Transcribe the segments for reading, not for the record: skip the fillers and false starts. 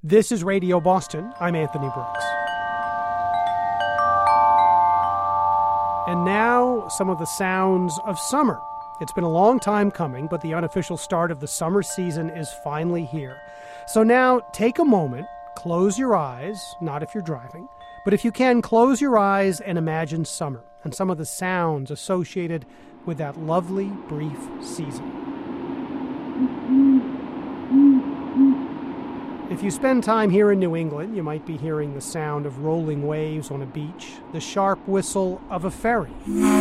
This is Radio Boston. I'm Anthony Brooks. And now, some of the sounds of summer. It's been a long time coming, but the unofficial start of the summer season is finally here. So now, take a moment, close your eyes, not if you're driving, but if you can, close your eyes and imagine summer and some of the sounds associated with that lovely, brief season. If you spend time here in New England, you might be hearing the sound of rolling waves on a beach, the sharp whistle of a ferry.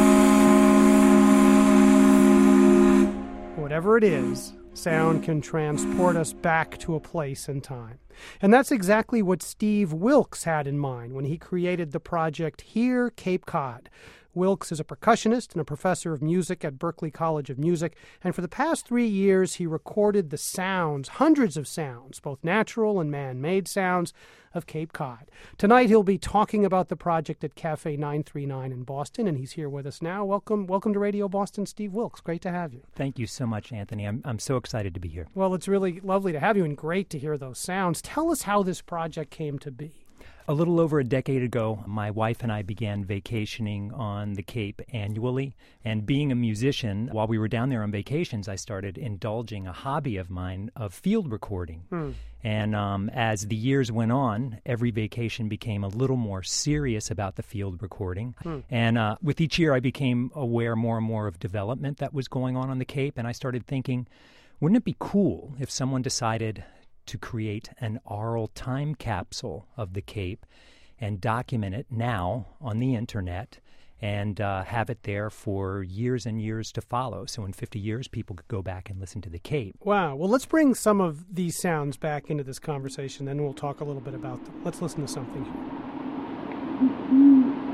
Whatever it is, sound can transport us back to a place and time. And that's exactly what Steve Wilkes had in mind when he created the project Hear Cape Cod. Wilkes is a percussionist and a professor of music at Berklee College of Music, and for the past 3 years he recorded the sounds, hundreds of sounds, both natural and man-made sounds, of Cape Cod. Tonight he'll be talking about the project at Cafe 939 in Boston, and he's here with us now. Welcome to Radio Boston, Steve Wilkes. Great to have you. Thank you so much, Anthony. I'm so excited to be here. Well, it's really lovely to have you and great to hear those sounds. Tell us how this project came to be. A little over a decade ago, my wife and I began vacationing on the Cape annually. And being a musician, while we were down there on vacations, I started indulging a hobby of mine of field recording. And as the years went on, every vacation became a little more serious about the field recording. And with each year, I became aware more and more of development that was going on the Cape. And I started thinking, wouldn't it be cool if someone decided to create an aural time capsule of the Cape and document it now on the internet and have it there for years and years to follow. So in 50 years, people could go back and listen to the Cape. Wow. Well, let's bring some of these sounds back into this conversation, then we'll talk a little bit about them. Let's listen to something here.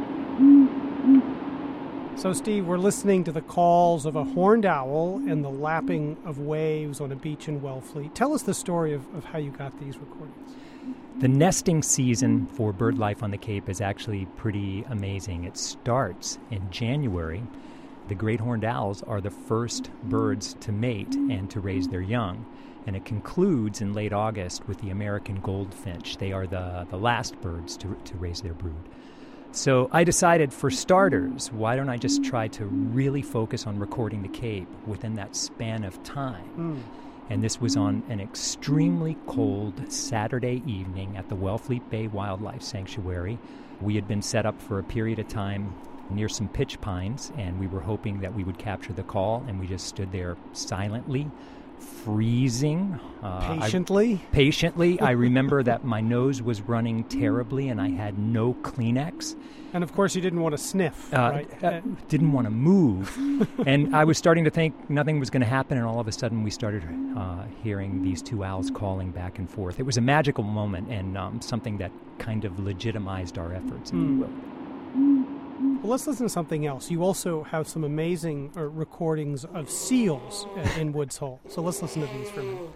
So, Steve, we're listening to the calls of a horned owl and the lapping of waves on a beach in Wellfleet. Tell us the story of how you got these recordings. The nesting season for bird life on the Cape is actually pretty amazing. It starts in January. The great horned owls are the first birds to mate and to raise their young. And it concludes in late August with the American goldfinch. They are the last birds to raise their brood. So I decided, for starters, why don't I just try to really focus on recording the Cape within that span of time? And this was on an extremely cold Saturday evening at the Wellfleet Bay Wildlife Sanctuary. We had been set up for a period of time near some pitch pines, and we were hoping that we would capture the call, and we just stood there silently, freezing. Patiently. I remember that my nose was running terribly and I had no Kleenex. And of course you didn't want to sniff, right? Didn't want to move. And I was starting to think nothing was going to happen, and all of a sudden we started hearing these two owls calling back and forth. It was a magical moment and something that kind of legitimized our efforts, if you will. Well, let's listen to something else. You also have some amazing recordings of seals in Woods Hole. So let's listen to these for a minute.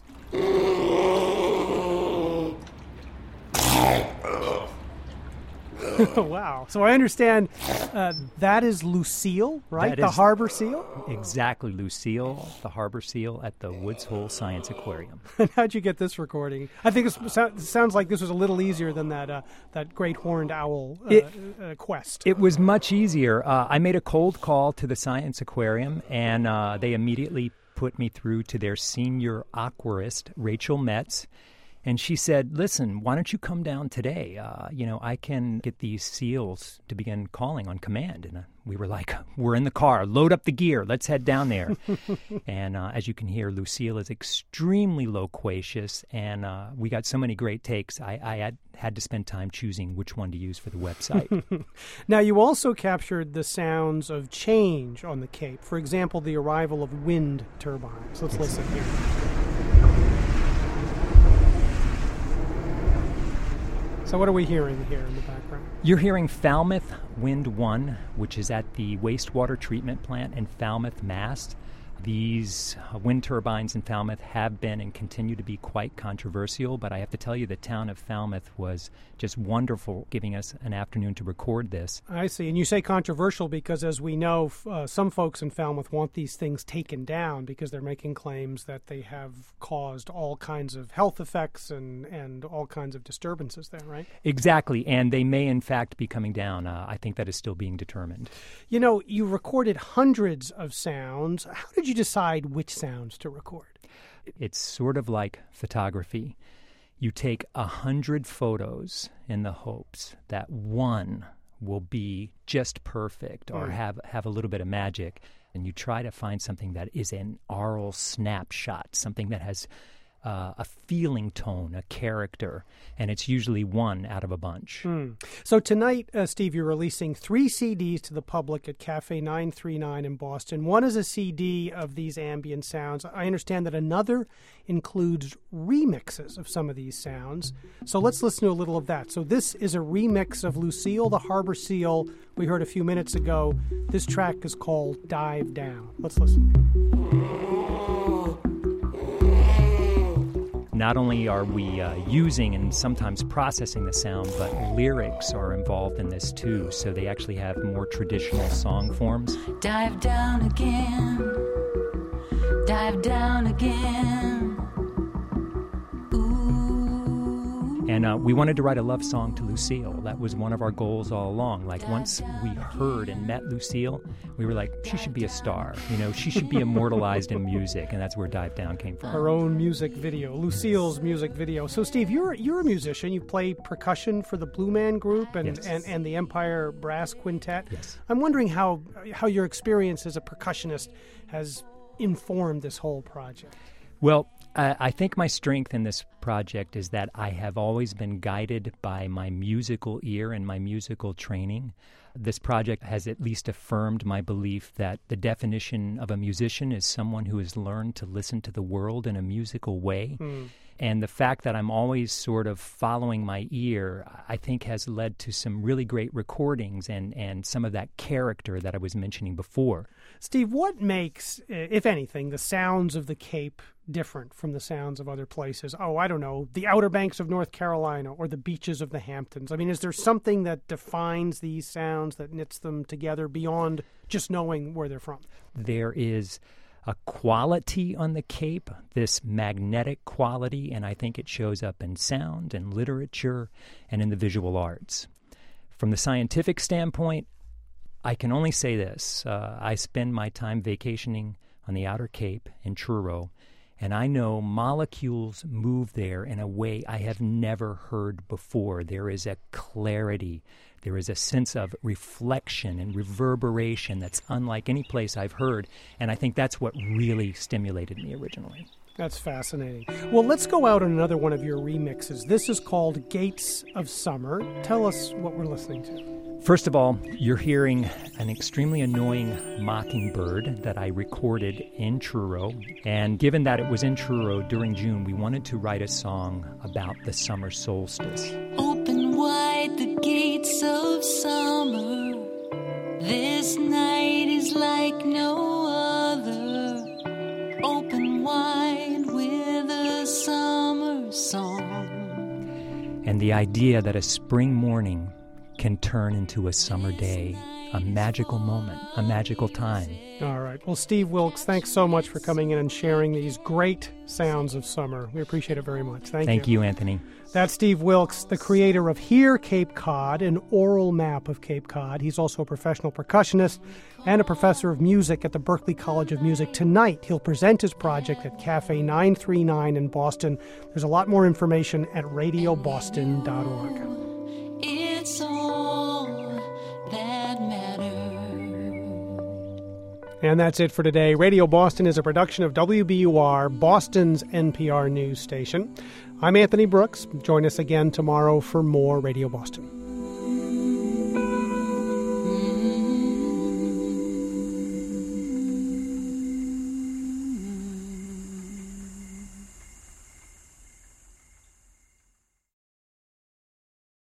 Wow. So I understand that is Lucille, right? The harbor seal? Exactly, Lucille, the harbor seal at the Woods Hole Science Aquarium. And how'd you get this recording? I think it sounds like this was a little easier than that great horned owl quest. It was much easier. I made a cold call to the Science Aquarium, and they immediately put me through to their senior aquarist, Rachel Metz. And she said, listen, why don't you come down today? I can get these seals to begin calling on command. And we were like, we're in the car. Load up the gear. Let's head down there. And as you can hear, Lucille is extremely loquacious. And we got so many great takes. I had to spend time choosing which one to use for the website. Now, you also captured the sounds of change on the Cape. For example, the arrival of wind turbines. Let's listen here. So what are we hearing here in the background? You're hearing Falmouth Wind 1, which is at the wastewater treatment plant in Falmouth, Mass. These wind turbines in Falmouth have been and continue to be quite controversial, but I have to tell you the town of Falmouth was just wonderful giving us an afternoon to record this. I see. And you say controversial because, as we know, some folks in Falmouth want these things taken down because they're making claims that they have caused all kinds of health effects and all kinds of disturbances there, right? Exactly, and they may in fact be coming down. I think that is still being determined. You know, you recorded hundreds of sounds. How did you decide which sounds to record? It's sort of like photography. You take 100 photos in the hopes that one will be just perfect or have a little bit of magic, and you try to find something that is an aural snapshot, something that has a feeling tone, a character, and it's usually one out of a bunch. So tonight, Steve, you're releasing 3 CDs to the public at Cafe 939 in Boston. One is a CD of these ambient sounds. I understand that another includes remixes of some of these sounds. So let's listen to a little of that. So this is a remix of Lucille the Harbor Seal we heard a few minutes ago. This track is called Dive Down. Let's listen. Not only are we using and sometimes processing the sound, but lyrics are involved in this too, so they actually have more traditional song forms. Dive down again, dive down again. And we wanted to write a love song to Lucille. That was one of our goals all along. Like, once we heard and met Lucille, we were like, she should be a star. You know, she should be immortalized in music, and that's where Dive Down came from. Her own music video, Lucille's music video. So, Steve, you're a musician. You play percussion for the Blue Man Group and the Empire Brass Quintet. Yes. I'm wondering how your experience as a percussionist has informed this whole project. Well, I think my strength in this project is that I have always been guided by my musical ear and my musical training. This project has at least affirmed my belief that the definition of a musician is someone who has learned to listen to the world in a musical way. And the fact that I'm always sort of following my ear, I think, has led to some really great recordings and some of that character that I was mentioning before. Steve, what makes, if anything, the sounds of the Cape different from the sounds of other places? Oh, I don't know, the Outer Banks of North Carolina or the beaches of the Hamptons. I mean, is there something that defines these sounds, that knits them together beyond just knowing where they're from? There is a quality on the Cape, this magnetic quality, and I think it shows up in sound and literature and in the visual arts. From the scientific standpoint, I can only say this. I spend my time vacationing on the Outer Cape in Truro, and I know molecules move there in a way I have never heard before. There is a clarity. There is a sense of reflection and reverberation that's unlike any place I've heard, and I think that's what really stimulated me originally. That's fascinating. Well, let's go out on another one of your remixes. This is called Gates of Summer. Tell us what we're listening to. First of all, you're hearing an extremely annoying mockingbird that I recorded in Truro. And given that it was in Truro during June, we wanted to write a song about the summer solstice. Open wide the gates of summer. This night is like no other. Open wide with a summer song. And the idea that a spring morning can turn into a summer day, a magical moment, a magical time. All right. Well, Steve Wilkes, thanks so much for coming in and sharing these great sounds of summer. We appreciate it very much. Thank you, Anthony. That's Steve Wilkes, the creator of Hear Cape Cod, an oral map of Cape Cod. He's also a professional percussionist and a professor of music at the Berklee College of Music. Tonight, he'll present his project at Cafe 939 in Boston. There's a lot more information at radioboston.org. It's all that matters. And that's it for today. Radio Boston is a production of WBUR, Boston's NPR news station. I'm Anthony Brooks. Join us again tomorrow for more Radio Boston.